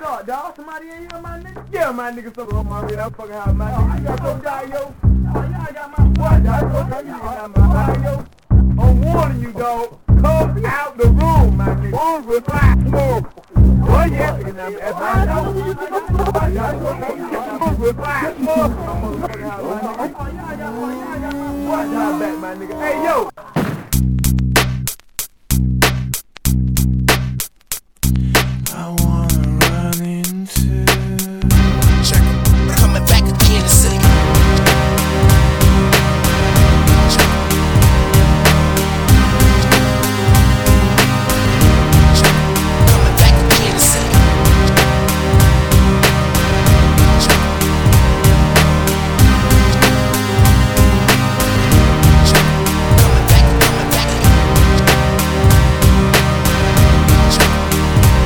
What's up, dog? Somebody in here, my nigga? Yeah, my nigga, some of my real fucking house, my nigga. You got some die, yo. Y'all got my boy, dog. I'm warning you, dog. Come out the room, my nigga. Move with black smoke. Oh, yeah. Move with black smoke. What? Y'all back, my nigga. Hey, yo.